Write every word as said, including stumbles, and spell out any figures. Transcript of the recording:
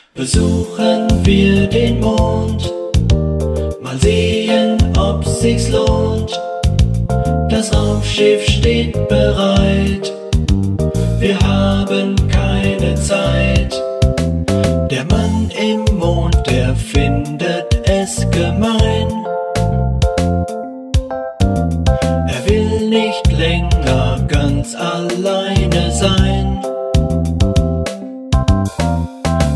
besuchen wir den Mond. Mal sehen, ob sich's lohnt. Das Raumschiff steht bereit. Wir haben keine Zeit. Der Mann im Mond, der findet es gemein. Er will nicht länger ganz alleine sein.